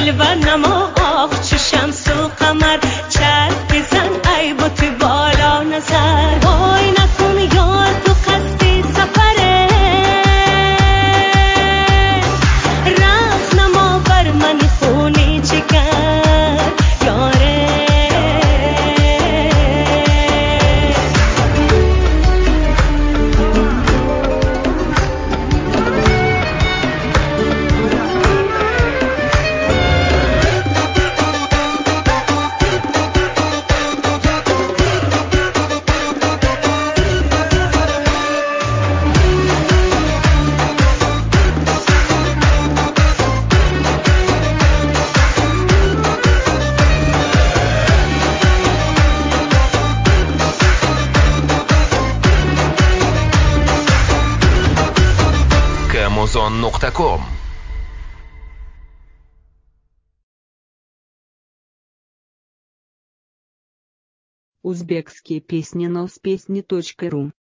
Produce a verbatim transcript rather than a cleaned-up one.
دلبر نما آخ چه شمس و قمر چرخ بزن ای بت بالا نظر وای نکن یار تو قصد سفره رخت نما بر من خونی جگر یاره amazon nuqta com Узбекские песни на успесни точка ру